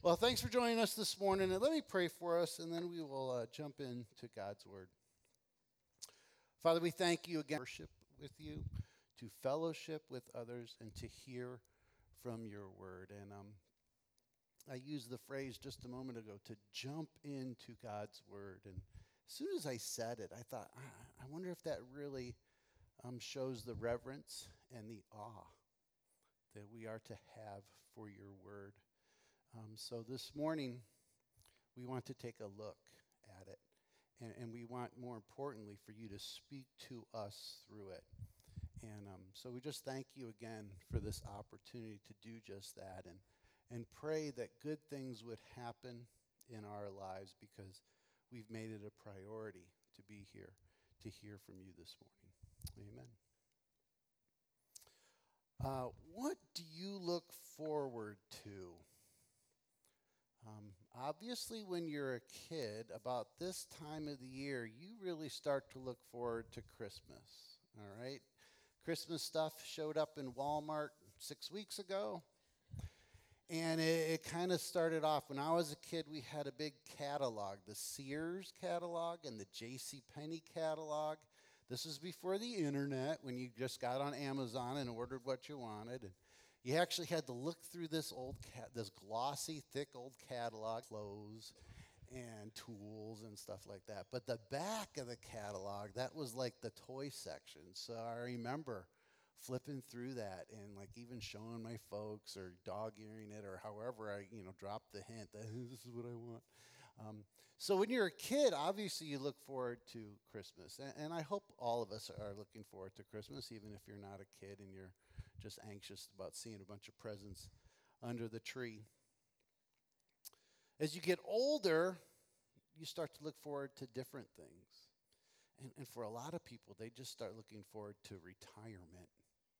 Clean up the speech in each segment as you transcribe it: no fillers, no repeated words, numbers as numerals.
Well, thanks for joining us this morning. And let me pray for us, and then we will jump into God's Word. Father, we thank you again for worship with you, to fellowship with others, and to hear from your Word. And I used the phrase just a moment ago, to jump into God's Word. And as soon as I said it, I thought, I wonder if that really shows the reverence and the awe that we are to have for your Word. So this morning, we want to take a look at it. And we want, more importantly, for you to speak to us through it. And so we just thank you again for this opportunity to do just that. And pray that good things would happen in our lives, because we've made it a priority to be here to hear from you this morning. Amen. What do you look forward to? Obviously, when you're a kid, about this time of the year, you really start to look forward to Christmas, all right? Christmas stuff showed up in Walmart 6 weeks ago, and it kind of started off. When I was a kid, we had a big catalog, the Sears catalog and the JCPenney catalog. This was before the internet, when you just got on Amazon and ordered what you wanted. And you actually had to look through this this glossy, thick old catalog, clothes and tools and stuff like that. But the back of the catalog, that was like the toy section. So I remember flipping through that and like even showing my folks or dog-earing it, or however I, dropped the hint that this is what I want. So when you're a kid, obviously you look forward to Christmas. And I hope all of us are looking forward to Christmas, even if you're not a kid and you're just anxious about seeing a bunch of presents under the tree. As you get older, you start to look forward to different things. And for a lot of people, they just start looking forward to retirement.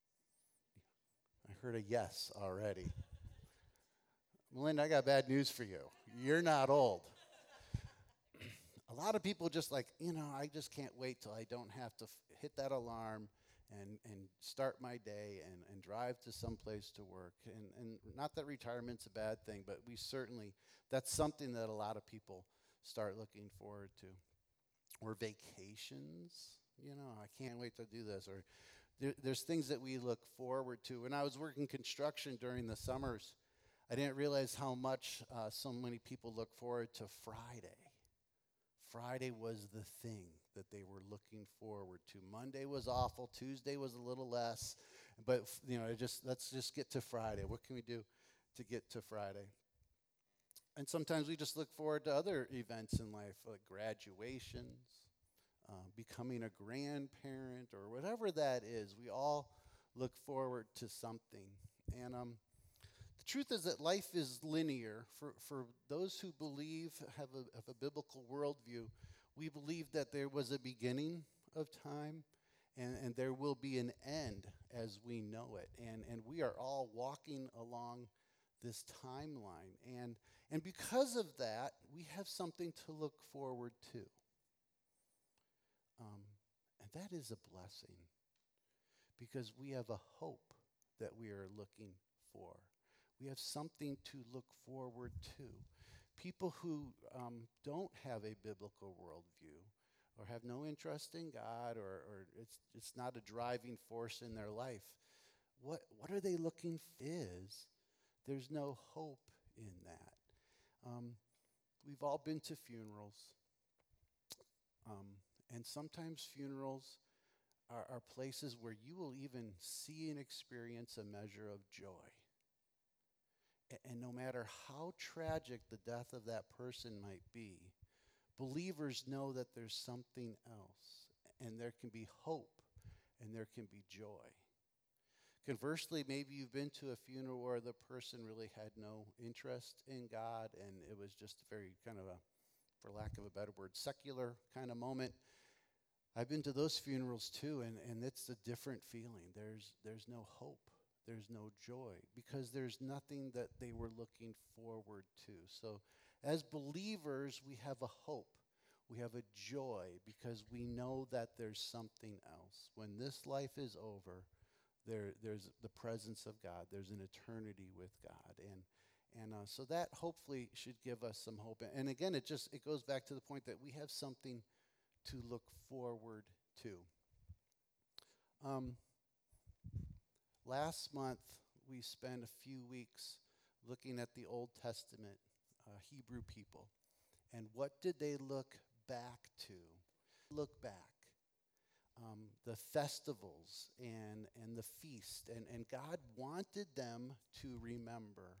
I heard a yes already. Melinda, I got bad news for you. You're not old. A lot of people just like, I just can't wait till I don't have to hit that alarm and start my day and drive to someplace to work. And not that retirement's a bad thing, but that's something that a lot of people start looking forward to. Or vacations. I can't wait to do this. Or there's things that we look forward to. When I was working construction during the summers, I didn't realize how much so many people look forward to Friday. Friday was the thing that they were looking forward to. Monday was awful. Tuesday was a little less. But, let's just get to Friday. What can we do to get to Friday? And sometimes we just look forward to other events in life, like graduations, becoming a grandparent, or whatever that is. We all look forward to something. And the truth is that life is linear. For those who have a biblical worldview, we believe that there was a beginning of time, and there will be an end as we know it. And we are all walking along this timeline. And because of that, we have something to look forward to. And that is a blessing, because we have a hope that we are looking for. We have something to look forward to. People who don't have a biblical worldview, or have no interest in God, or it's not a driving force in their life, what are they looking for? There's no hope in that. We've all been to funerals. And sometimes funerals are places where you will even see and experience a measure of joy. And no matter how tragic the death of that person might be, believers know that there's something else, and there can be hope, and there can be joy. Conversely, maybe you've been to a funeral where the person really had no interest in God, and it was just a very kind of for lack of a better word, secular kind of moment. I've been to those funerals too, and it's a different feeling. There's no hope. There's no joy, because there's nothing that they were looking forward to. So as believers, we have a hope. We have a joy, because we know that there's something else. When this life is over, there's the presence of God. There's an eternity with God. And so that hopefully should give us some hope. And again, it goes back to the point that we have something to look forward to. Last month, we spent a few weeks looking at the Old Testament Hebrew people. And what did they look back to? Look back. The festivals and the feast. And God wanted them to remember.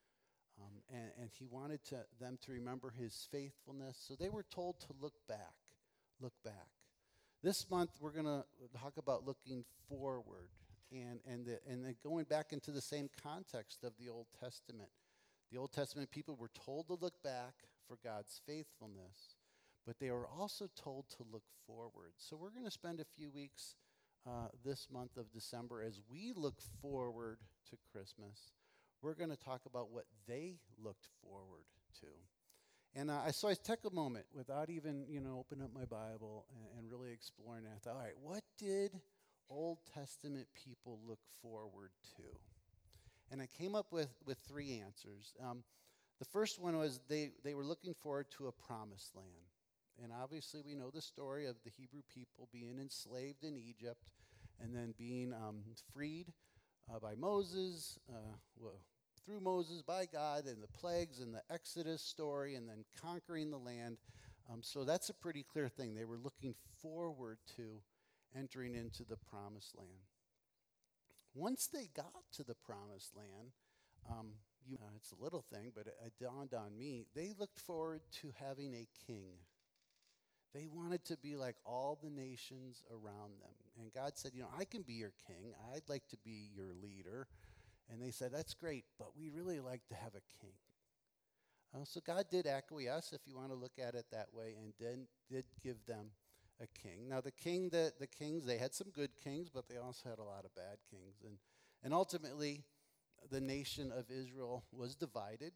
And he wanted them to remember his faithfulness. So they were told to look back. Look back. This month, we're going to talk about looking forward. And then going back into the same context of the Old Testament. The Old Testament people were told to look back for God's faithfulness, but they were also told to look forward. So we're going to spend a few weeks this month of December as we look forward to Christmas. We're going to talk about what they looked forward to. And so I took a moment without even, opening up my Bible and really exploring it. I thought, all right, what did Old Testament people look forward to? And I came up with three answers. The first one was they were looking forward to a promised land. And obviously we know the story of the Hebrew people being enslaved in Egypt and then being freed by Moses, through Moses by God, and the plagues and the Exodus story, and then conquering the land. So that's a pretty clear thing. They were looking forward to entering into the promised land. Once they got to the promised land, it's a little thing, but it dawned on me, they looked forward to having a king. They wanted to be like all the nations around them. And God said, I can be your king. I'd like to be your leader. And they said, that's great, but we really like to have a king. So God did acquiesce, if you want to look at it that way, and did give them a king. Now the kings, they had some good kings, but they also had a lot of bad kings. And ultimately, the nation of Israel was divided,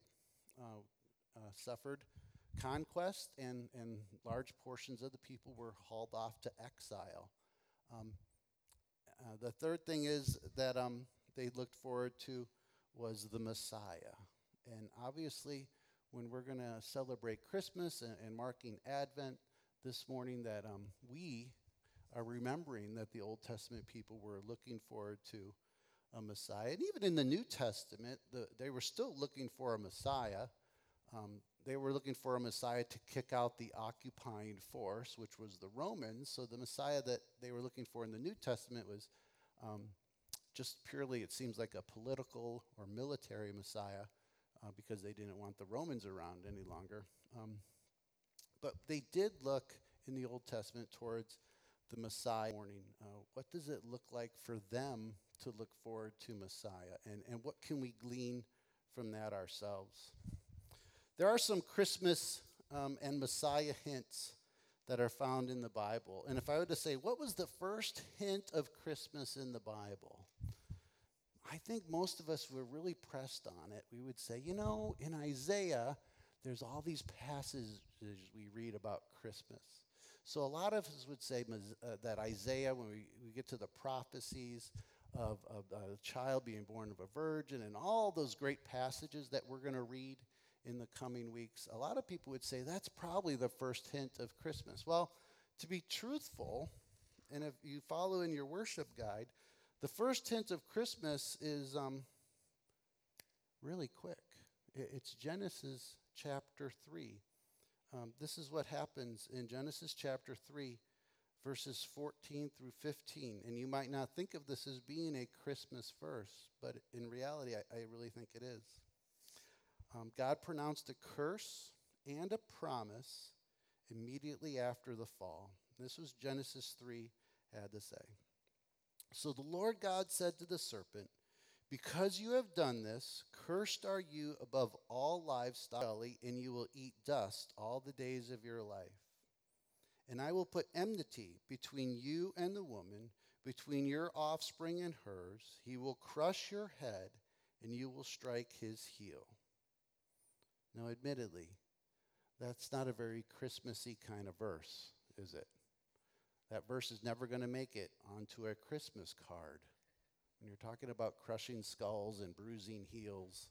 suffered conquest, and large portions of the people were hauled off to exile. The third thing is that they looked forward to was the Messiah. And obviously, when we're going to celebrate Christmas and marking Advent this morning, that we are remembering that the Old Testament people were looking forward to a Messiah. And even in the New Testament, they were still looking for a Messiah. They were looking for a Messiah to kick out the occupying force, which was the Romans. So the Messiah that they were looking for in the New Testament was just purely, it seems like a political or military Messiah, because they didn't want the Romans around any longer. But they did look in the Old Testament towards the Messiah morning. What does it look like for them to look forward to Messiah? And what can we glean from that ourselves? There are some Christmas and Messiah hints that are found in the Bible. And if I were to say, what was the first hint of Christmas in the Bible? I think most of us were really pressed on it. We would say, in Isaiah, there's all these passages we read about Christmas. So a lot of us would say that Isaiah, when we get to the prophecies of a child being born of a virgin and all those great passages that we're going to read in the coming weeks, a lot of people would say that's probably the first hint of Christmas. Well, to be truthful, and if you follow in your worship guide, the first hint of Christmas is really quick. It's Genesis chapter 3. This is what happens in Genesis chapter 3, verses 14 through 15. And you might not think of this as being a Christmas verse, but in reality, I really think it is. God pronounced a curse and a promise immediately after the fall. This was Genesis 3 had to say. So the Lord God said to the serpent, because you have done this, cursed are you above all livestock, and you will eat dust all the days of your life. And I will put enmity between you and the woman, between your offspring and hers. He will crush your head, and you will strike his heel. Now, admittedly, that's not a very Christmassy kind of verse, is it? That verse is never going to make it onto a Christmas card when you're talking about crushing skulls and bruising heels.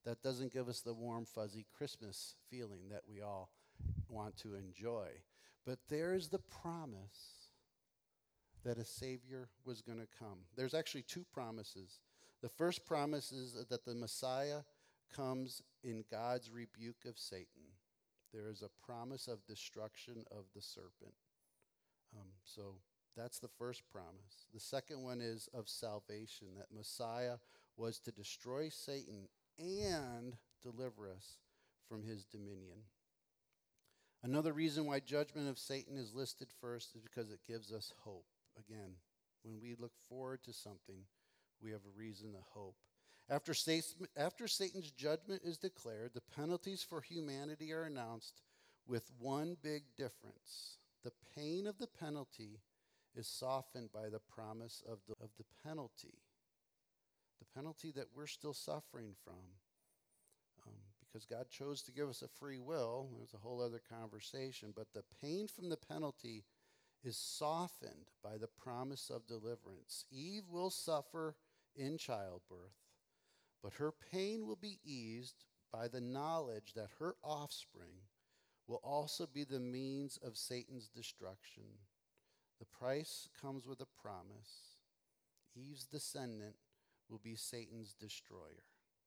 That doesn't give us the warm, fuzzy Christmas feeling that we all want to enjoy. But there's the promise that a Savior was going to come. There's actually two promises. The first promise is that the Messiah comes in God's rebuke of Satan. There is a promise of destruction of the serpent. So that's the first promise. The second one is of salvation, that Messiah was to destroy Satan and deliver us from his dominion. Another reason why judgment of Satan is listed first is because it gives us hope. Again, when we look forward to something, we have a reason to hope. After Satan's judgment is declared, the penalties for humanity are announced with one big difference. The pain of the penalty is softened by the promise of the penalty. The penalty that we're still suffering from. Because God chose to give us a free will. There's a whole other conversation. But the pain from the penalty is softened by the promise of deliverance. Eve will suffer in childbirth, but her pain will be eased by the knowledge that her offspring will also be the means of Satan's destruction. The price comes with a promise. Eve's descendant will be Satan's destroyer.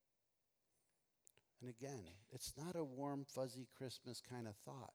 And again, it's not a warm, fuzzy Christmas kind of thought.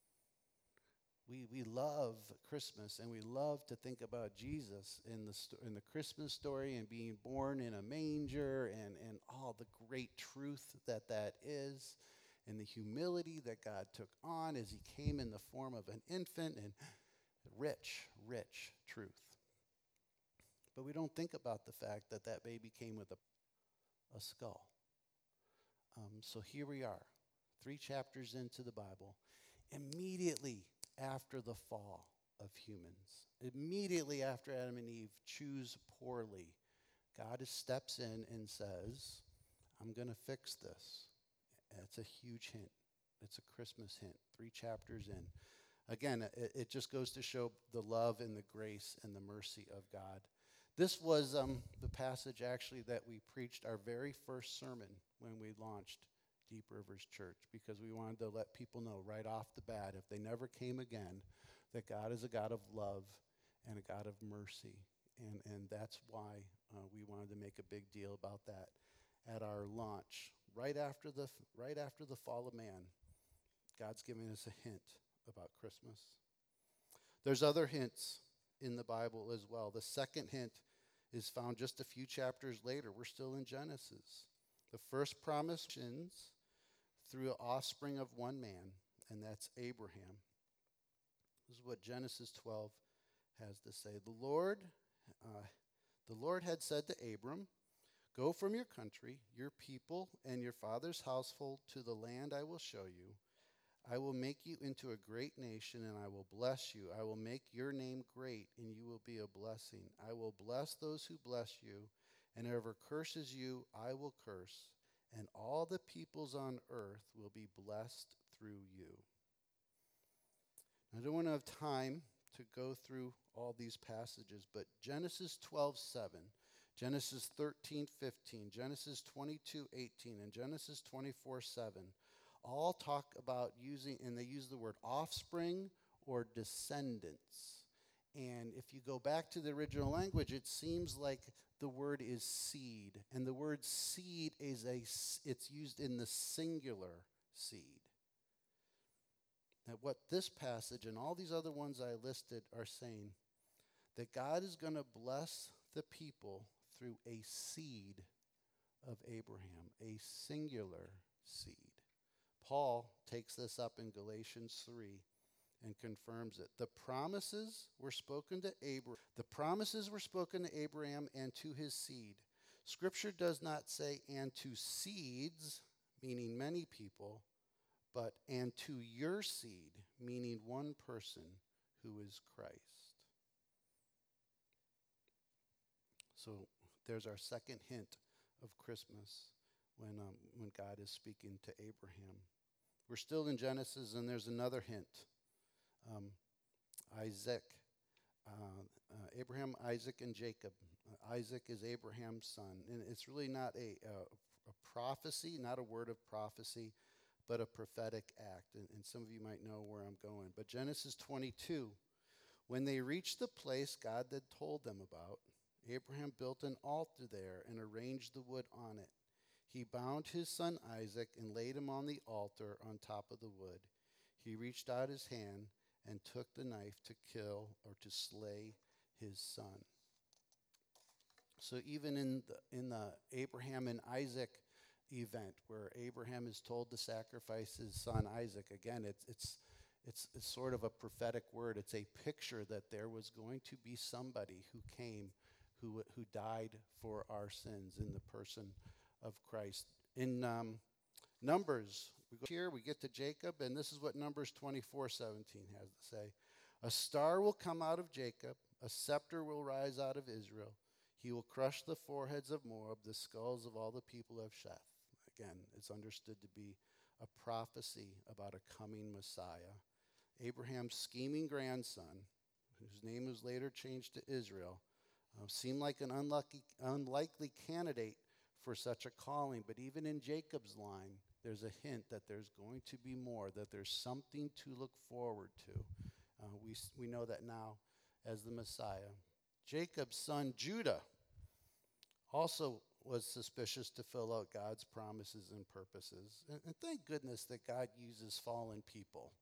We love Christmas, and we love to think about Jesus in the Christmas story and being born in a manger and all the great truth that is, and the humility that God took on as he came in the form of an infant, and rich, rich truth. But we don't think about the fact that that baby came with a skull. So here we are, 3 chapters into the Bible, immediately after the fall of humans, immediately after Adam and Eve choose poorly, God steps in and says, I'm going to fix this. It's a huge hint. It's a Christmas hint, 3 chapters in. Again, it just goes to show the love and the grace and the mercy of God. This was the passage actually that we preached our very first sermon when we launched Deep Rivers Church, because we wanted to let people know right off the bat, if they never came again, that God is a God of love and a God of mercy. And that's why we wanted to make a big deal about that at our launch. Right after the fall of man, God's giving us a hint about Christmas. There's other hints in the Bible as well. The second hint is found just a few chapters later. We're still in Genesis. The first promise is through an offspring of one man, and that's Abraham. This is what Genesis 12 has to say. The Lord had said to Abram, go from your country, your people, and your father's household to the land I will show you. I will make you into a great nation, and I will bless you. I will make your name great, and you will be a blessing. I will bless those who bless you, and whoever curses you, I will curse. And all the peoples on earth will be blessed through you. I don't want to have time to go through all these passages, but Genesis 12:7, Genesis 13:15, Genesis 22:18, and Genesis 24:7 all talk about they use the word offspring or descendants. And if you go back to the original language, it seems like the word is seed. And the word seed it's used in the singular seed. Now what this passage and all these other ones I listed are saying, that God is going to bless the people through a seed of Abraham, a singular seed. Paul takes this up in Galatians 3 and confirms it. The promises were spoken to Abraham and to his seed. Scripture does not say and to seeds, meaning many people, but and to your seed, meaning one person, who is Christ. So there's our second hint of Christmas when God is speaking to Abraham. We're still in Genesis, and there's another hint. Isaac, Abraham, Isaac, and Jacob. Isaac is Abraham's son, and it's really not a prophecy, not a word of prophecy, but a prophetic act. And some of you might know where I'm going. But Genesis 22, when they reached the place God had told them about, Abraham built an altar there and arranged the wood on it. He bound his son Isaac and laid him on the altar on top of the wood. He reached out his hand and took the knife to kill or to slay his son. So even in the Abraham and Isaac event, where Abraham is told to sacrifice his son Isaac, again, it's sort of a prophetic word. It's a picture that there was going to be somebody who came, who died for our sins in the person of Christ. In Numbers, we get to Jacob, and this is what Numbers 24:17 has to say. A star will come out of Jacob, a scepter will rise out of Israel. He will crush the foreheads of Moab, the skulls of all the people of Sheth. Again, it's understood to be a prophecy about a coming Messiah. Abraham's scheming grandson, whose name was later changed to Israel, seemed like an unlikely candidate for such a calling. But even in Jacob's line, there's a hint that there's going to be more, that there's something to look forward to. We know that now as the Messiah. Jacob's son Judah also was suspicious to fill out God's promises and purposes. And thank goodness that God uses fallen people.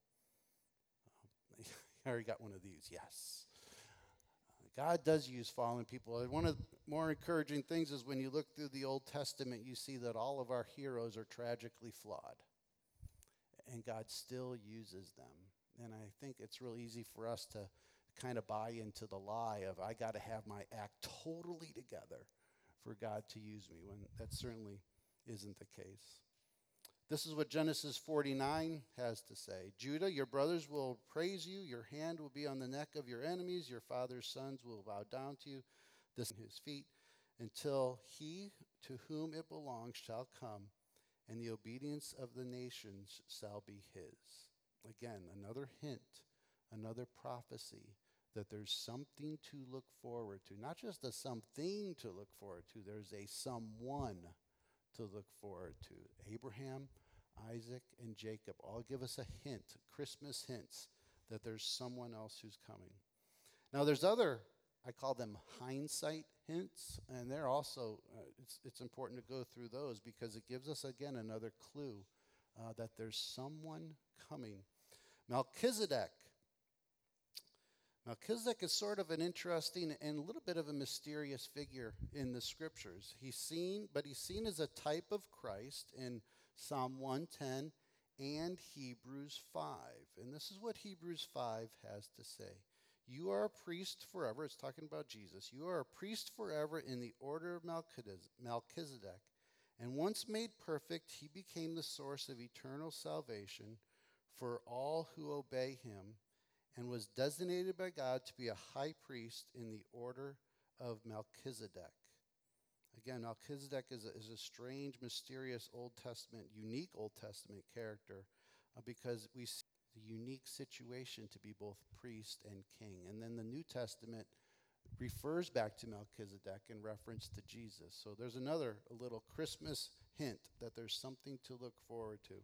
I already got one of these, yes. God does use fallen people. One of the more encouraging things is when you look through the Old Testament, you see that all of our heroes are tragically flawed. And God still uses them. And I think it's real easy for us to kind of buy into the lie of I got to have my act totally together for God to use me, when that certainly isn't the case. This is what Genesis 49 has to say. Judah, your brothers will praise you. Your hand will be on the neck of your enemies. Your father's sons will bow down to you, this his feet, until he to whom it belongs shall come, and the obedience of the nations shall be his. Again, another hint, another prophecy that there's something to look forward to. Not just a something to look forward to, there's a someone to look forward to. Abraham, Isaac, and Jacob all give us a hint, Christmas hints, that there's someone else who's coming. Now there's other, I call them hindsight hints, and they're also, it's important to go through those because it gives us, again, another clue that there's someone coming. Melchizedek is sort of an interesting and a little bit of a mysterious figure in the scriptures. He's seen as a type of Christ in Psalm 110 and Hebrews 5. And this is what Hebrews 5 has to say. You are a priest forever. It's talking about Jesus. You are a priest forever in the order of Melchizedek. And once made perfect, he became the source of eternal salvation for all who obey him, and was designated by God to be a high priest in the order of Melchizedek. Again, Melchizedek is a strange, mysterious unique Old Testament character because we see the unique situation to be both priest and king. And then the New Testament refers back to Melchizedek in reference to Jesus. So there's a little Christmas hint that there's something to look forward to.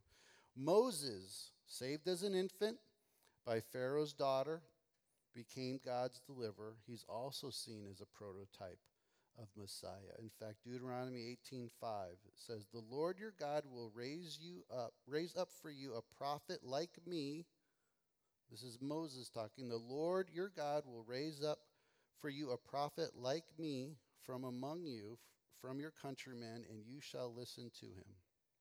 Moses, saved as an infant by Pharaoh's daughter, became God's deliverer. He's also seen as a prototype of Messiah. In fact, Deuteronomy 18:5 says, "The Lord your God will raise up for you a prophet like me." This is Moses talking. "The Lord your God will raise up for you a prophet like me from among you, from your countrymen, and you shall listen to him."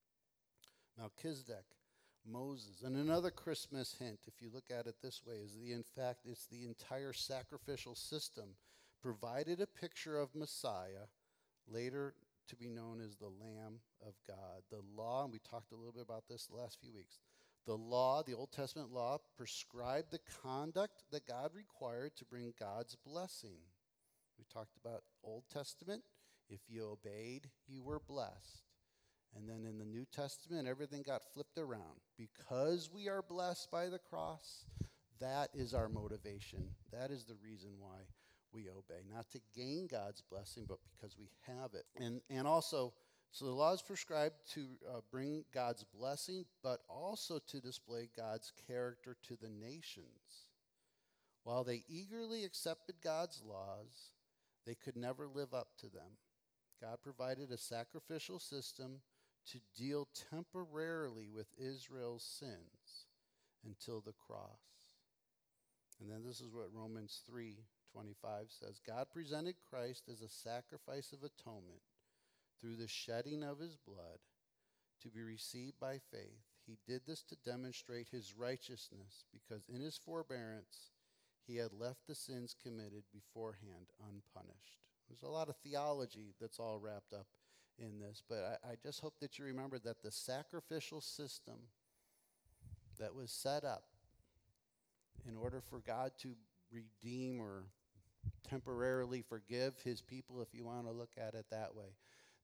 Melchizedek, Moses. And another Christmas hint, if you look at it this way, is it's the entire sacrificial system provided a picture of Messiah, later to be known as the Lamb of God. The law, and we talked a little bit about this the last few weeks, the law, the Old Testament law, prescribed the conduct that God required to bring God's blessing. We talked about Old Testament. If you obeyed, you were blessed. And then in the New Testament, everything got flipped around. Because we are blessed by the cross, that is our motivation. That is the reason why we obey. Not to gain God's blessing, but because we have it. And also, So the law is prescribed to bring God's blessing, but also to display God's character to the nations. While they eagerly accepted God's laws, they could never live up to them. God provided a sacrificial system to deal temporarily with Israel's sins until the cross. And then this is what Romans 3:25 says. God presented Christ as a sacrifice of atonement through the shedding of his blood to be received by faith. He did this to demonstrate his righteousness because in his forbearance he had left the sins committed beforehand unpunished. There's a lot of theology that's all wrapped up in this, but I just hope that you remember that the sacrificial system that was set up in order for God to redeem or temporarily forgive his people, if you want to look at it that way,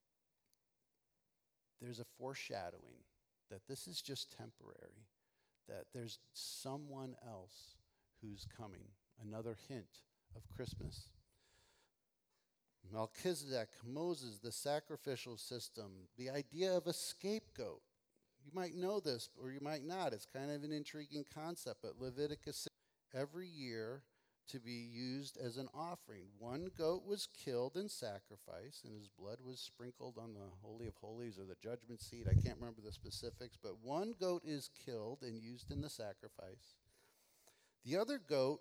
there's a foreshadowing that this is just temporary, that there's someone else who's coming, another hint of Christmas. Melchizedek, Moses, the sacrificial system, the idea of a scapegoat. You might know this or you might not. It's kind of an intriguing concept, but Leviticus every year to be used as an offering. One goat was killed in sacrifice, and his blood was sprinkled on the Holy of Holies or the judgment seat. I can't remember the specifics, but one goat is killed and used in the sacrifice. The other goat,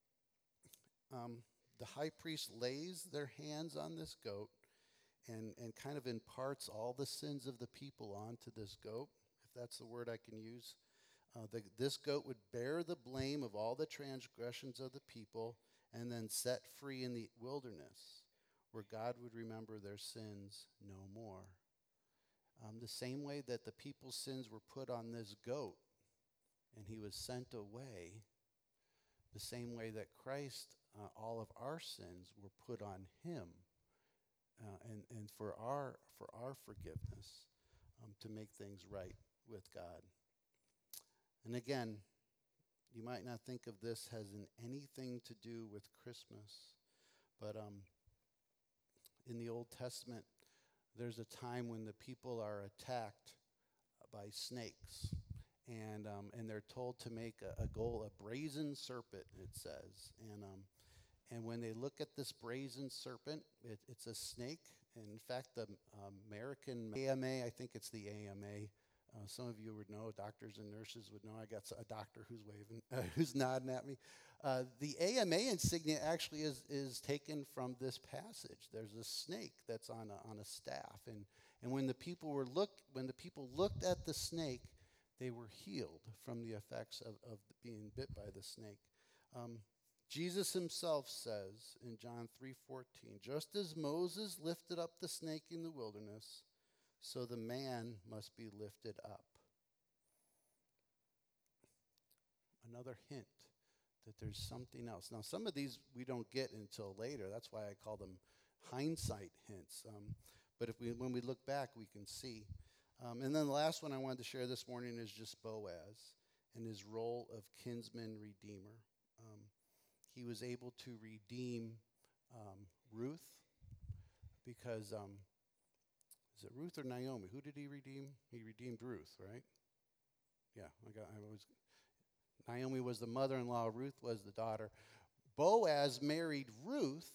the high priest lays their hands on this goat and kind of imparts all the sins of the people onto this goat, if that's the word I can use. This goat would bear the blame of all the transgressions of the people and then set free in the wilderness, where God would remember their sins no more. The same way that the people's sins were put on this goat and he was sent away, the same way that Christ, all of our sins were put on him and for our forgiveness to make things right with God. And again, you might not think of this as anything to do with Christmas, but in the Old Testament, there's a time when the people are attacked by snakes, and they're told to make a brazen serpent, it says, and when they look at this brazen serpent, it's a snake. And in fact, the American AMA, I think it's the AMA. Some of you would know, doctors and nurses would know. I got a doctor who's waving, who's nodding at me. The AMA insignia actually is taken from this passage. There's a snake that's on a staff, and when the people looked at the snake, they were healed from the effects of being bit by the snake. Jesus himself says in John 3:14, just as Moses lifted up the snake in the wilderness, so the man must be lifted up. Another hint that there's something else. Now, some of these we don't get until later. That's why I call them hindsight hints. But when we look back, we can see. And then the last one I wanted to share this morning is just Boaz and his role of kinsman redeemer. He was able to redeem Ruth because, is it Ruth or Naomi? Who did he redeem? He redeemed Ruth, right? Yeah, Naomi was the mother-in-law, Ruth was the daughter. Boaz married Ruth.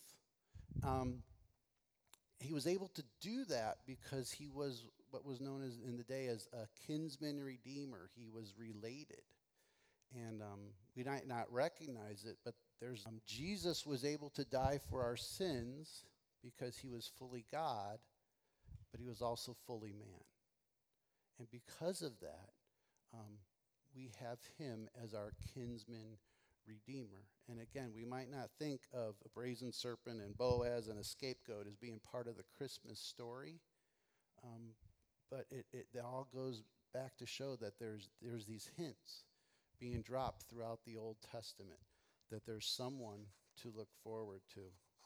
He was able to do that because he was what was known as in the day as a kinsman redeemer. He was related. And we might not recognize it, but Jesus was able to die for our sins because he was fully God, but he was also fully man. And because of that, we have him as our kinsman redeemer. And again, we might not think of a brazen serpent and Boaz and a scapegoat as being part of the Christmas story, but it all goes back to show that there's these hints being dropped throughout the Old Testament, that there's someone to look forward to.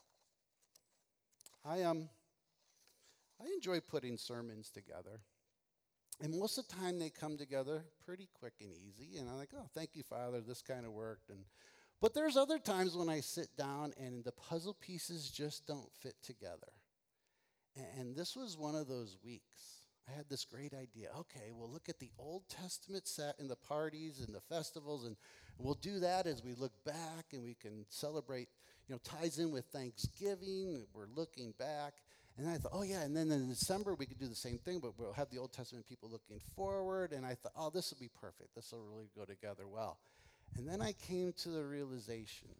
I enjoy putting sermons together. And most of the time they come together pretty quick and easy. And I'm like, oh, thank you, Father, this kind of worked. But there's other times when I sit down and the puzzle pieces just don't fit together. And this was one of those weeks. I had this great idea. Okay, we'll look at the Old Testament set in the parties and the festivals, and we'll do that as we look back, and we can celebrate, ties in with Thanksgiving. We're looking back. And then I thought, oh, yeah, and then in December we could do the same thing, but we'll have the Old Testament people looking forward. And I thought, oh, this will be perfect. This will really go together well. And then I came to the realization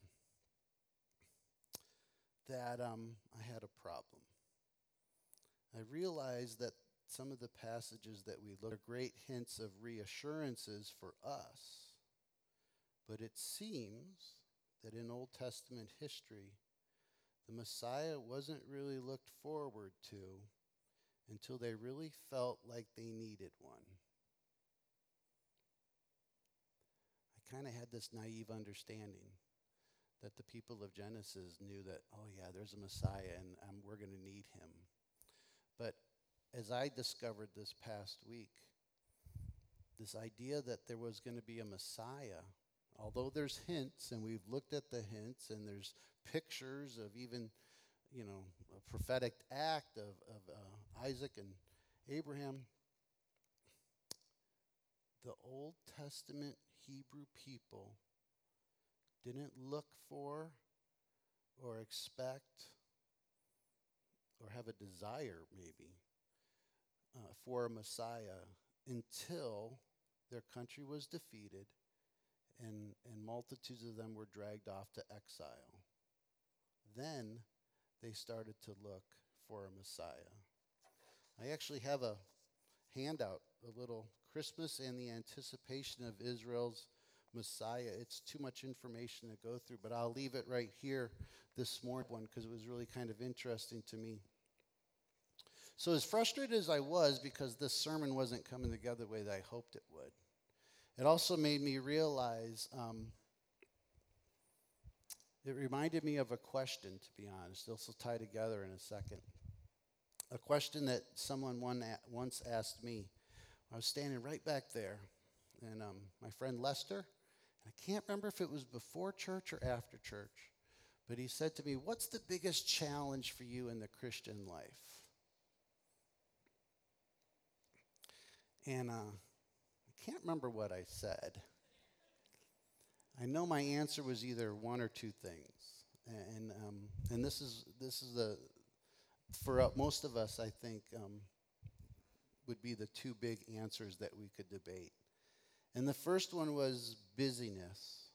that I had a problem. I realized that some of the passages that we look at are great hints of reassurances for us, but it seems that in Old Testament history, the Messiah wasn't really looked forward to until they really felt like they needed one. I kind of had this naive understanding that the people of Genesis knew that, oh yeah, there's a Messiah and we're going to need him. But as I discovered this past week, this idea that there was going to be a Messiah, although there's hints, and we've looked at the hints, and there's pictures of even, a prophetic act of Isaac and Abraham, the Old Testament Hebrew people didn't look for or expect or have a desire, maybe, for a Messiah until their country was defeated and multitudes of them were dragged off to exile. Then they started to look for a Messiah. I actually have a handout, a little Christmas and the anticipation of Israel's Messiah. It's too much information to go through, but I'll leave it right here this morning because it was really kind of interesting to me. So as frustrated as I was because this sermon wasn't coming together the way that I hoped it would, it also made me realize, it reminded me of a question, to be honest. They'll tie together in a second. A question that someone once asked me. I was standing right back there, and my friend Lester, I can't remember if it was before church or after church, but he said to me, "What's the biggest challenge for you in the Christian life?" And I can't remember what I said. I know my answer was either one or two things, and this is the for most of us, I think, would be the two big answers that we could debate. And the first one was busyness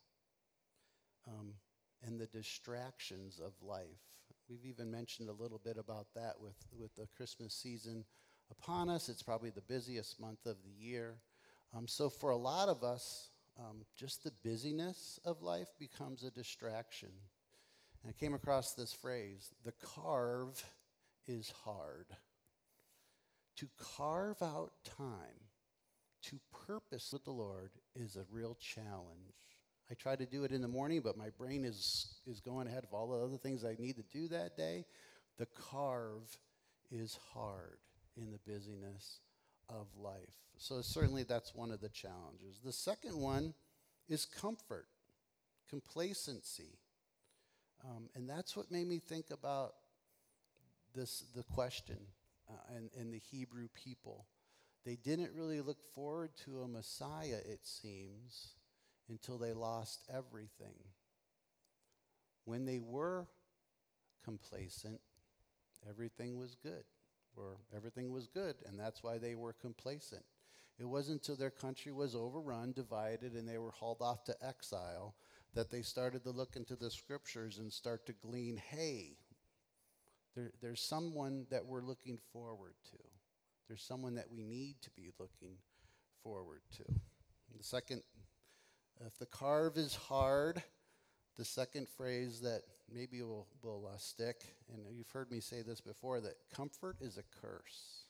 and the distractions of life. We've even mentioned a little bit about that with the Christmas season upon us. It's probably the busiest month of the year. So for a lot of us, just the busyness of life becomes a distraction. And I came across this phrase, the carve is hard. To carve out time to purpose with the Lord is a real challenge. I try to do it in the morning, but my brain is going ahead of all the other things I need to do that day. The carve is hard in the busyness of life. So certainly that's one of the challenges. The second one is comfort, complacency. And that's what made me think about the question and the Hebrew people. They didn't really look forward to a Messiah, it seems, until they lost everything. When they were complacent, everything was good. Or everything was good, and that's why they were complacent. It wasn't until their country was overrun, divided, and they were hauled off to exile that they started to look into the scriptures and start to glean, hey, there's someone that we're looking forward to. There's someone that we need to be looking forward to. The second, if the carve is hard, the second phrase that maybe will stick, and you've heard me say this before, that comfort is a curse.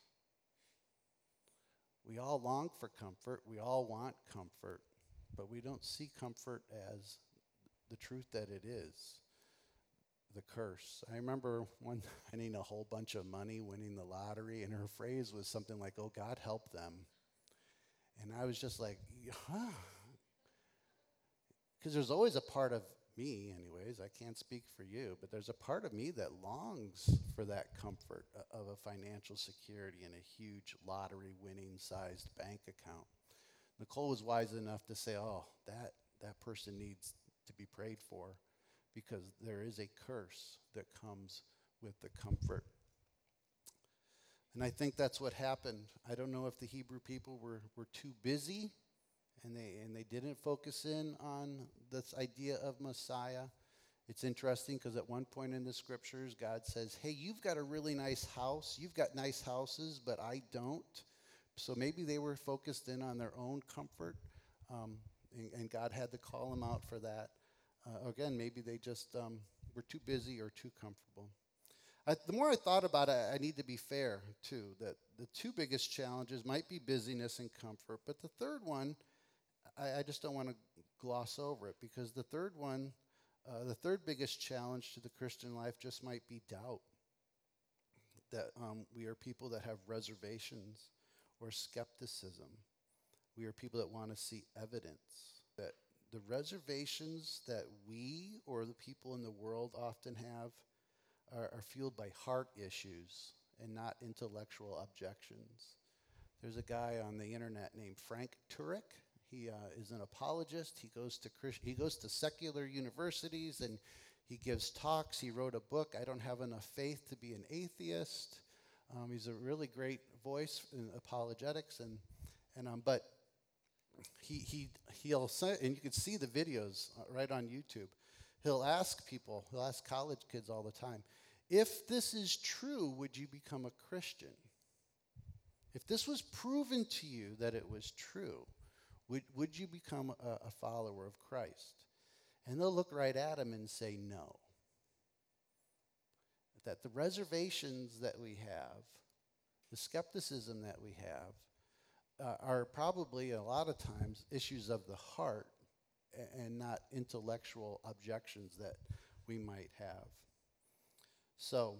We all long for comfort. We all want comfort, but we don't see comfort as the truth that it is, the curse. I remember one winning a whole bunch of money, winning the lottery, and her phrase was something like, "Oh, God help them." And I was just like, huh? Because there's always a part of me, anyways. I can't speak for you, but there's a part of me that longs for that comfort of a financial security and a huge lottery winning sized bank account. Nicole was wise enough to say, oh, that person needs to be prayed for because there is a curse that comes with the comfort. And I think that's what happened. I don't know if the Hebrew people were too busy and they didn't focus in on this idea of Messiah. It's interesting because at one point in the scriptures, God says, hey, you've got a really nice house. You've got nice houses, but I don't. So maybe they were focused in on their own comfort, and God had to call them out for that. Again, maybe they just were too busy or too comfortable. The more I thought about it, I need to be fair, too, that the two biggest challenges might be busyness and comfort, but the third one, I just don't want to gloss over it, because the third one, the third biggest challenge to the Christian life just might be doubt, that we are people that have reservations or skepticism. We are people that want to see evidence, that the reservations that we or the people in the world often have are fueled by heart issues and not intellectual objections. There's a guy on the internet named Frank Turek. He is an apologist. He goes to secular universities and he gives talks. He wrote a book, I Don't Have Enough Faith to Be an Atheist. He's a really great voice in apologetics, but he'll say, and you can see the videos right on YouTube. He'll ask college kids all the time, if this is true, would you become a Christian? If this was proven to you that it was true, would you become a follower of Christ? And they'll look right at him and say no. That the reservations that we have, the skepticism that we have, are probably a lot of times issues of the heart and not intellectual objections that we might have. So,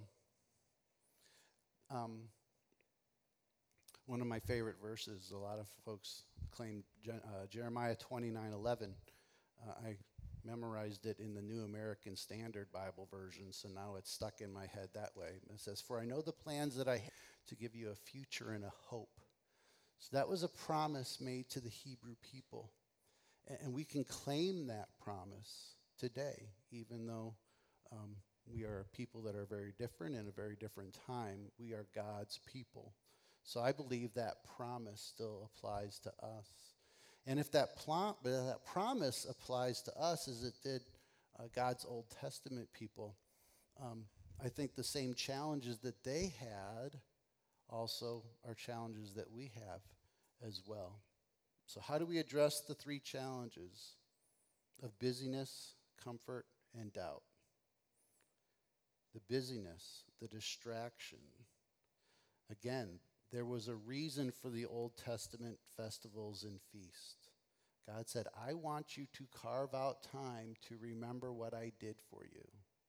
one of my favorite verses, a lot of folks claim Jeremiah 29:11. I memorized it in the New American Standard Bible version, so now it's stuck in my head that way. It says, for I know the plans that I have to give you a future and a hope. So that was a promise made to the Hebrew people. And we can claim that promise today, even though we are a people that are very different in a very different time. We are God's people. So I believe that promise still applies to us. And if that promise applies to us as it did God's Old Testament people, I think the same challenges that they had also are challenges that we have as well. So how do we address the three challenges of busyness, comfort, and doubt? The busyness, the distraction. Again, there was a reason for the Old Testament festivals and feasts. God said, I want you to carve out time to remember what I did for you.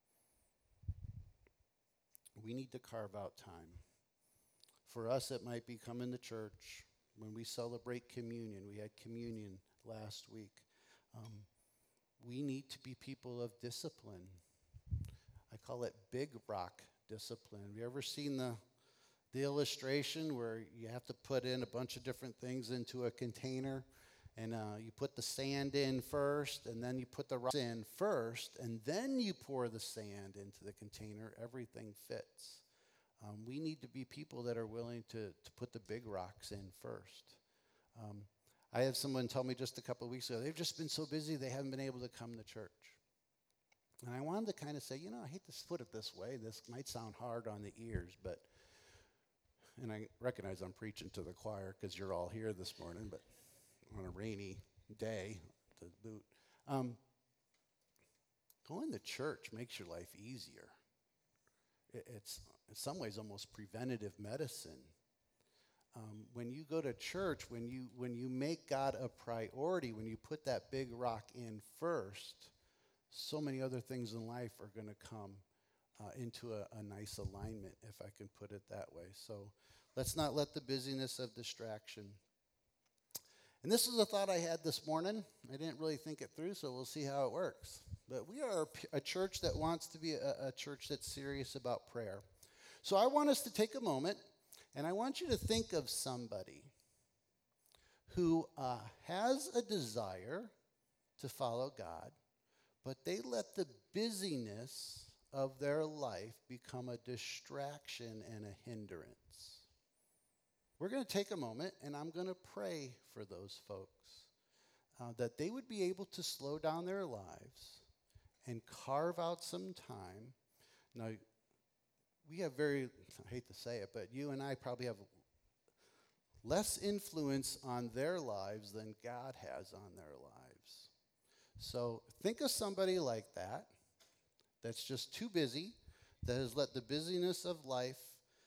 We need to carve out time. For us, it might be coming to church. When we celebrate communion, we had communion last week. We need to be people of discipline. I call it big rock discipline. Have you ever seen the illustration where you have to put in a bunch of different things into a container, and you put the sand in first, and then you put the rocks in first, and then you pour the sand into the container? Everything fits. We need to be people that are willing to put the big rocks in first. I had someone tell me just a couple of weeks ago, they've just been so busy they haven't been able to come to church. And I wanted to kind of say, I hate to put it this way. This might sound hard on the ears, and I recognize I'm preaching to the choir because you're all here this morning, but on a rainy day to boot. Going to church makes your life easier. It's in some ways almost preventative medicine. When you go to church, when you make God a priority, when you put that big rock in first, so many other things in life are going to come into a nice alignment, if I can put it that way. So let's not let the busyness of distraction. And this is a thought I had this morning. I didn't really think it through, so we'll see how it works. but we are a church that wants to be a church that's serious about prayer. So I want us to take a moment, and I want you to think of somebody who has a desire to follow God, but they let the busyness of their life become a distraction and a hindrance. We're going to take a moment, and I'm going to pray for those folks, that they would be able to slow down their lives and carve out some time. Now, we have I hate to say it, but you and I probably have less influence on their lives than God has on their lives. So think of somebody like that, that's just too busy, that has let the busyness of life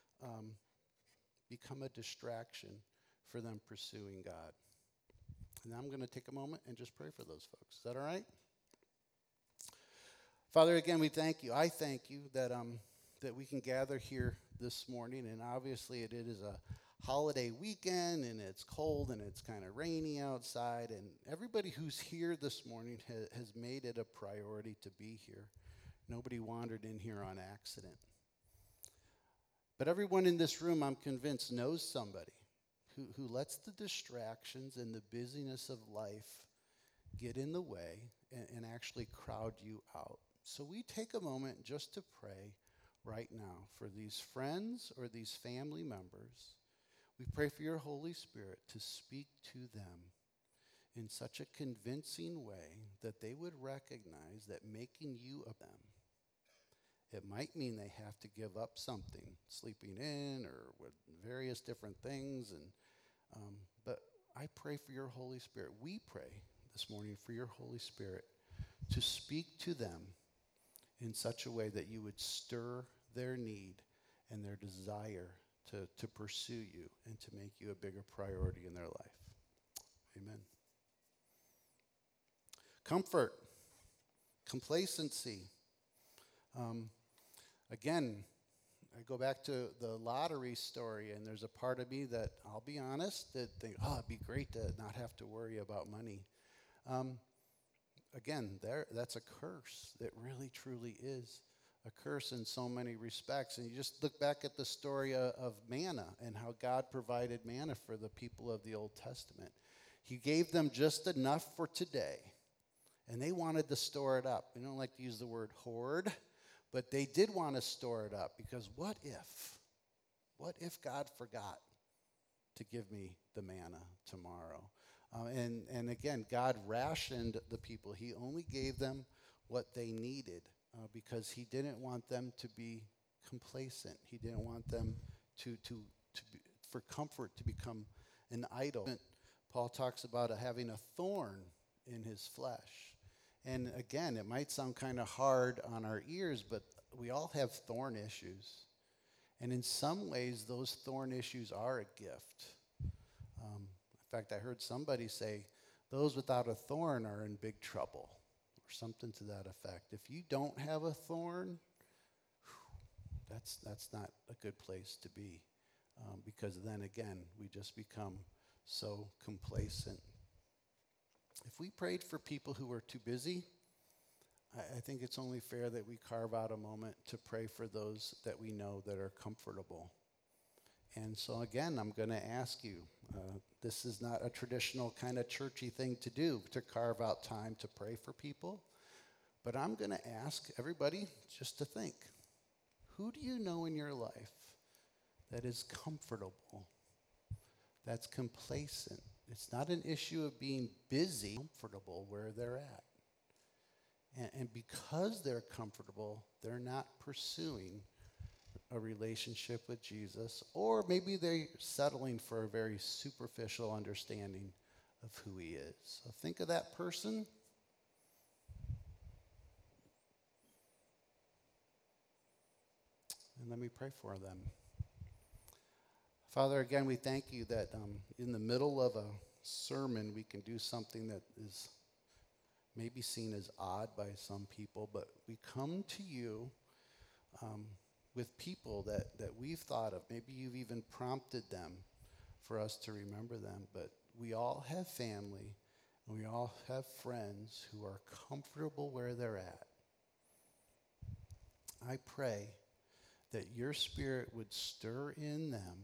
become a distraction for them pursuing God. And I'm going to take a moment and just pray for those folks. Is that all right? Father, again, we thank you. I thank you that we can gather here this morning, and obviously it is a holiday weekend, and it's cold, and it's kind of rainy outside, and everybody who's here this morning has made it a priority to be here. Nobody wandered in here on accident. But everyone in this room, I'm convinced, knows somebody who lets the distractions and the busyness of life get in the way and actually crowd you out. So we take a moment just to pray right now for these friends or these family members. We pray for your Holy Spirit to speak to them in such a convincing way that they would recognize that making you of them, it might mean they have to give up something, sleeping in or with various different things. But I pray for your Holy Spirit. We pray this morning for your Holy Spirit to speak to them in such a way that you would stir their need and their desire to pursue you and to make you a bigger priority in their life. Amen. Comfort, complacency. Again, I go back to the lottery story, and there's a part of me that, I'll be honest, that think, it'd be great to not have to worry about money. Again, that's a curse. It really, truly is a curse in so many respects. And you just look back at the story of manna and how God provided manna for the people of the Old Testament. He gave them just enough for today, and they wanted to store it up. We don't like to use the word hoard, but they did want to store it up, because what if God forgot to give me the manna tomorrow? And again, God rationed the people. He only gave them what they needed because he didn't want them to be complacent. He didn't want them to be, for comfort to become an idol. Paul talks about having a thorn in his flesh. And again, it might sound kind of hard on our ears, but we all have thorn issues. And in some ways, those thorn issues are a gift. In fact, I heard somebody say, those without a thorn are in big trouble, or something to that effect. If you don't have a thorn, that's not a good place to be, because then again, we just become so complacent. If we prayed for people who are too busy, I think it's only fair that we carve out a moment to pray for those that we know that are comfortable. And so again, I'm going to ask you, this is not a traditional kind of churchy thing to do, to carve out time to pray for people. But I'm going to ask everybody just to think, who do you know in your life that is comfortable, that's complacent? It's not an issue of being busy, comfortable where they're at. And because they're comfortable, they're not pursuing a relationship with Jesus, or maybe they're settling for a very superficial understanding of who he is. So think of that person. And let me pray for them. Father, again, we thank you that in the middle of a sermon, we can do something that is maybe seen as odd by some people, but we come to you with people that we've thought of. Maybe you've even prompted them for us to remember them, but we all have family, We all have friends who are comfortable where they're at. I pray that your Spirit would stir in them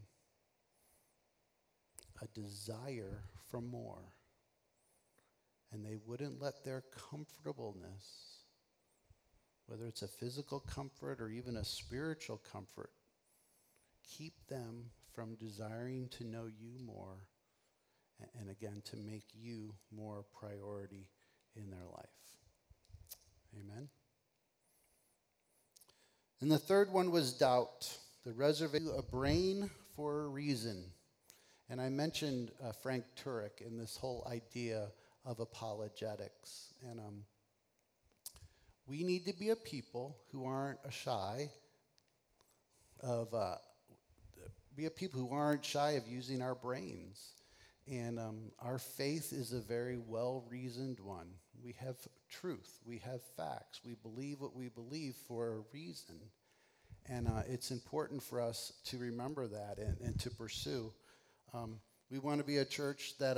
a desire for more, and they wouldn't let their comfortableness, whether it's a physical comfort or even a spiritual comfort, keep them from desiring to know you more, and again, to make you more priority in their life. Amen. And the third one was doubt. The reservation, a brain for a reason. And I mentioned Frank Turek in this whole idea of apologetics. And we need to be a people who aren't shy of using our brains. And our faith is a very well-reasoned one. We have truth. We have facts. We believe what we believe for a reason. And it's important for us to remember that and to pursue. We want to be a church that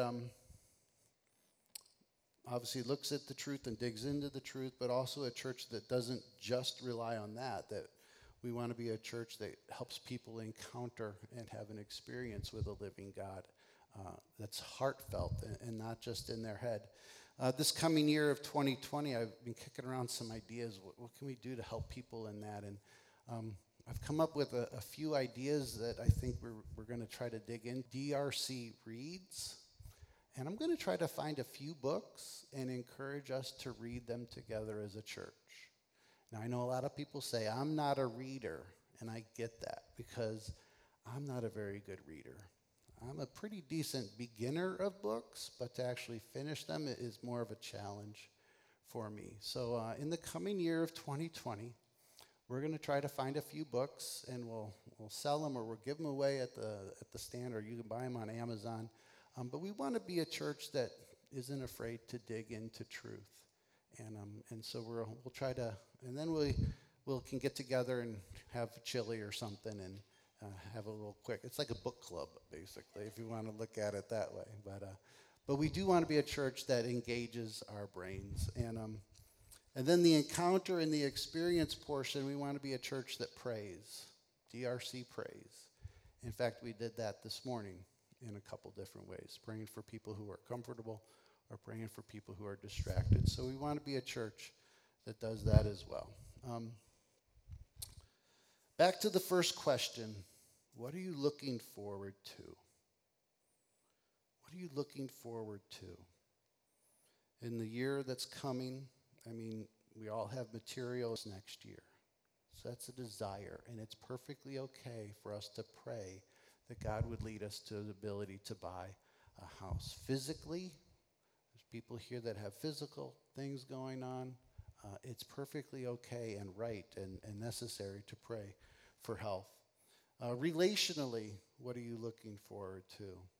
obviously looks at the truth and digs into the truth, but also a church that doesn't just rely on that we want to be a church that helps people encounter and have an experience with a living God that's heartfelt and not just in their head. This coming year of 2020, I've been kicking around some ideas. What can we do to help people in that? And I've come up with a few ideas that I think we're going to try to dig in. DRC Reads. And I'm going to try to find a few books and encourage us to read them together as a church. Now, I know a lot of people say, I'm not a reader, and I get that because I'm not a very good reader. I'm a pretty decent beginner of books, but to actually finish them is more of a challenge for me. So in the coming year of 2020, we're going to try to find a few books, and we'll sell them or we'll give them away at the stand, or you can buy them on Amazon. But we want to be a church that isn't afraid to dig into truth. And so we'll try to, and then we can get together and have chili or something and have a little quick, it's like a book club, basically, if you want to look at it that way. But we do want to be a church that engages our brains. And then the encounter and the experience portion, we want to be a church that prays, DRC prays. In fact, we did that this morning in a couple different ways, praying for people who are comfortable or praying for people who are distracted. So we want to be a church that does that as well. Back to the first question, what are you looking forward to? What are you looking forward to? In the year that's coming, I mean, we all have materials next year. So that's a desire, and it's perfectly okay for us to pray that God would lead us to the ability to buy a house. Physically, there's people here that have physical things going on. It's perfectly okay and right and necessary to pray for health. Relationally, what are you looking forward to?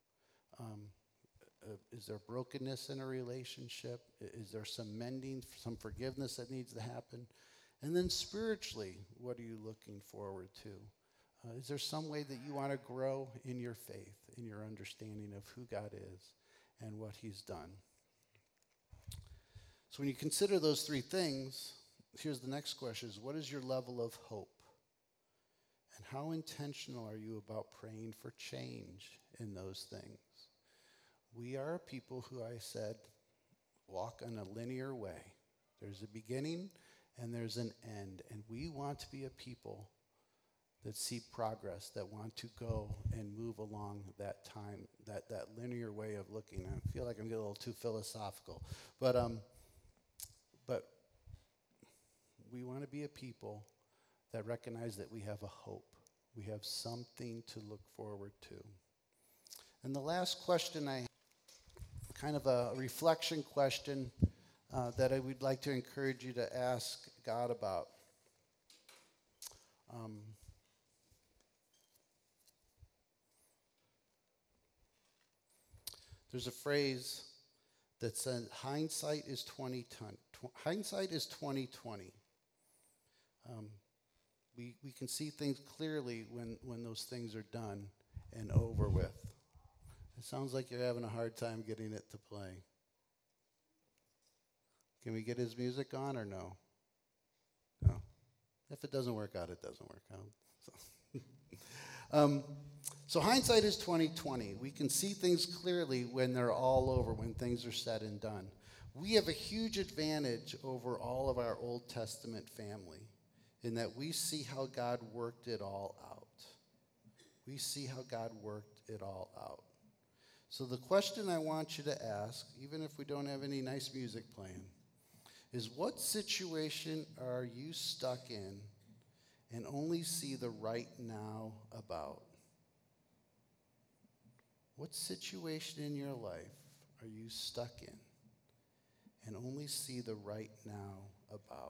Is there brokenness in a relationship? Is there some mending, some forgiveness that needs to happen? And then spiritually, what are you looking forward to? Is there some way that you want to grow in your faith, in your understanding of who God is and what he's done? So when you consider those three things, here's the next question is, what is your level of hope? And how intentional are you about praying for change in those things? We are a people who, I said, walk on a linear way. There's a beginning and there's an end. And we want to be a people that see progress, that want to go and move along that time, that linear way of looking. I feel like I'm getting a little too philosophical. But we want to be a people that recognize that we have a hope. We have something to look forward to. And the last question I have, kind of a reflection question that I would like to encourage you to ask God about. There's a phrase that says, hindsight is 2020. Hindsight is 2020. We can see things clearly when those things are done and over with. It sounds like you're having a hard time getting it to play. Can we get his music on or no? No. If it doesn't work out, it doesn't work out. So hindsight is 2020. We can see things clearly when they're all over, when things are said and done. We have a huge advantage over all of our Old Testament family in that we see how God worked it all out. We see how God worked it all out. So the question I want you to ask, even if we don't have any nice music playing, is what situation are you stuck in and only see the right now about? What situation in your life are you stuck in and only see the right now about?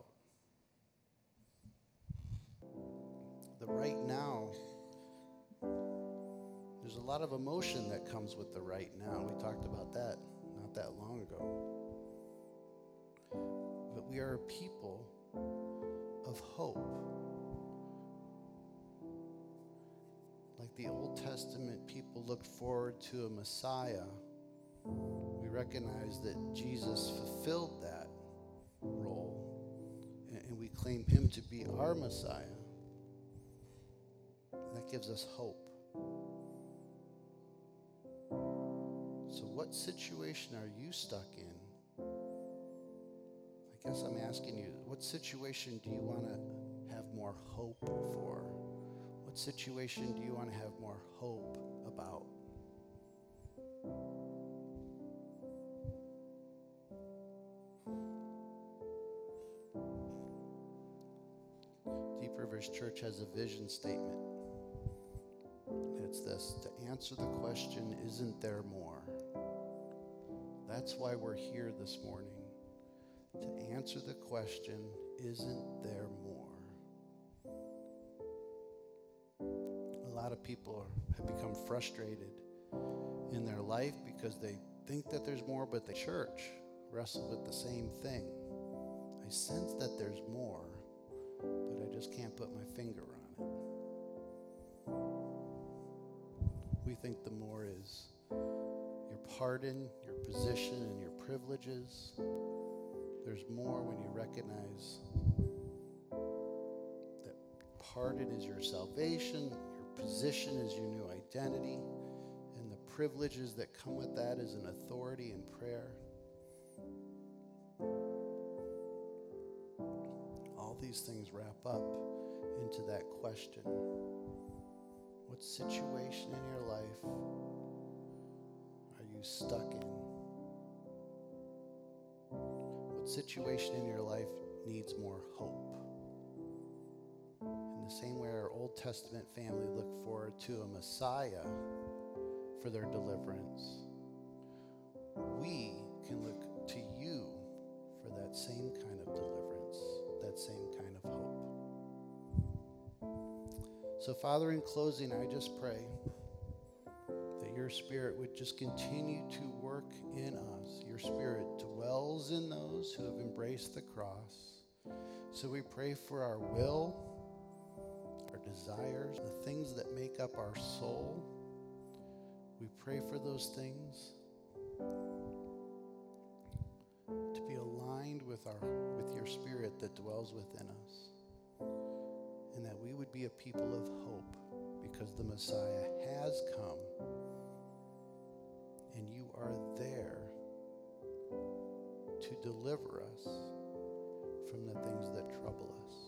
The right now, there's a lot of emotion that comes with the right now. We talked about that not that long ago. But we are a people of hope. Like the Old Testament people looked forward to a Messiah, we recognize that Jesus fulfilled that role, and we claim him to be our Messiah. That gives us hope. So what situation are you stuck in? I guess I'm asking you, what situation do you want to have more hope for? What situation do you want to have more hope about? Deep Rivers Church has a vision statement. It's this: to answer the question, isn't there more? That's why we're here this morning. To answer the question, isn't there more? A lot of people have become frustrated in their life because they think that there's more, but the church wrestle with the same thing. I sense that there's more, but I just can't put my finger on it. We think the more is your pardon, your position, and your privileges. There's more when you recognize that pardon is your salvation, your position is your new identity, and the privileges that come with that is an authority in prayer. All these things wrap up into that question. What situation in your life are you stuck in? What situation in your life needs more hope? In the same way our Old Testament family looked forward to a Messiah for their deliverance, we can look to you for that same kind of deliverance, that same kind of hope. So, Father, in closing, I just pray that your Spirit would just continue to work in us. Your Spirit dwells in those who have embraced the cross. So we pray for our will, our desires, the things that make up our soul. We pray for those things to be aligned with your Spirit that dwells within us. And that we would be a people of hope because the Messiah has come and you are there to deliver us from the things that trouble us.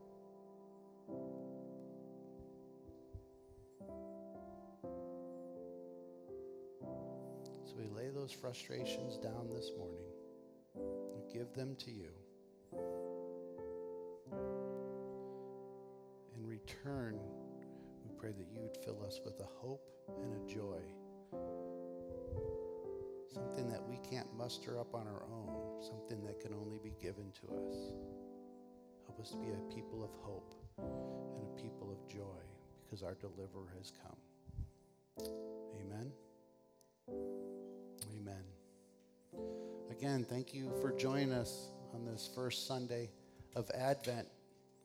So we lay those frustrations down this morning and give them to you. In return, we pray that you would fill us with a hope and a joy, something that we can't muster up on our own, something that can only be given to us. Help us to be a people of hope and a people of joy because our deliverer has come. Amen. Amen. Again, thank you for joining us on this first Sunday of Advent.